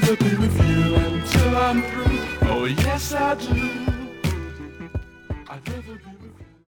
rather be with you until I'm through. Oh yes I do. I'd rather be